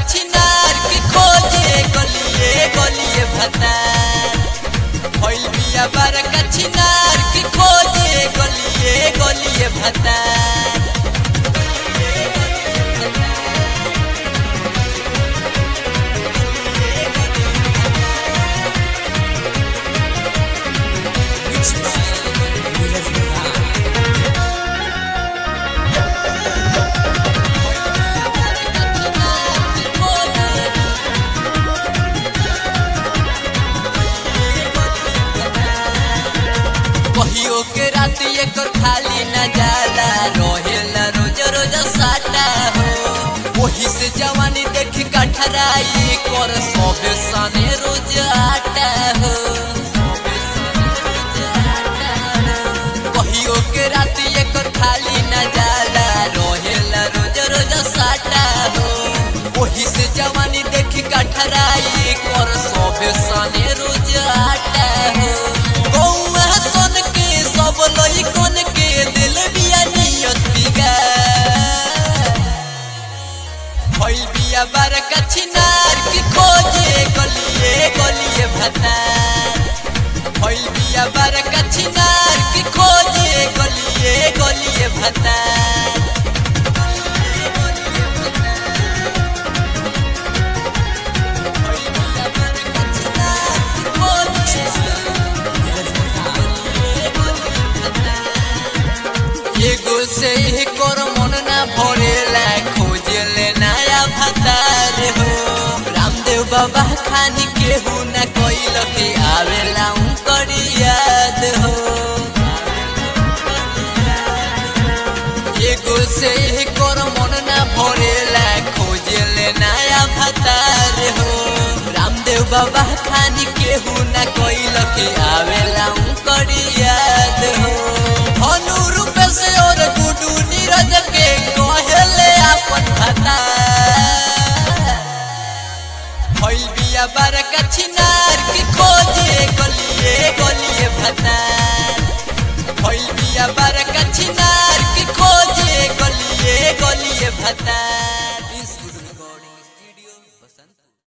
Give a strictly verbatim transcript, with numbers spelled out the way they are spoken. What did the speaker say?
छिनार की खोजे गलिए गलिए भतार भइल बिया बड़का छिनार की खोजे गलिए गलिए भतार कहियो के रात एकर खाली न जाला रहेला रोज रोज साटा हो वही से जवानी देखी कठराई कर सबे सने रोज आटा हो कहियो के रात एकर खाली न जाला रहेला रोज रोज साटा हो वही से जवानी देखी कठराई कर सबे सने रोज आटा हो सब लोई कोन के दिल बिया नियत बिगा भइल बिया बड़का छिनार की खोजे गलिए गलिए भतार भइल बिया बड़का छिनार की खोजे गलिए गलिए भतार एगो से कर मन ना भरेला खोजले नया भतार हो रामदेव बाबा खानी केहू ना कइल के आवेला उनकर याद हो एगो से कर मन ना भरेला खोजले नया भतार हो रामदेव बाबा खानी केहू ना कइल के आवेला उनकर याद हो से और गुडू नीरज के कहले अपन भतार भइल बिया बड़का छिनार की खोजे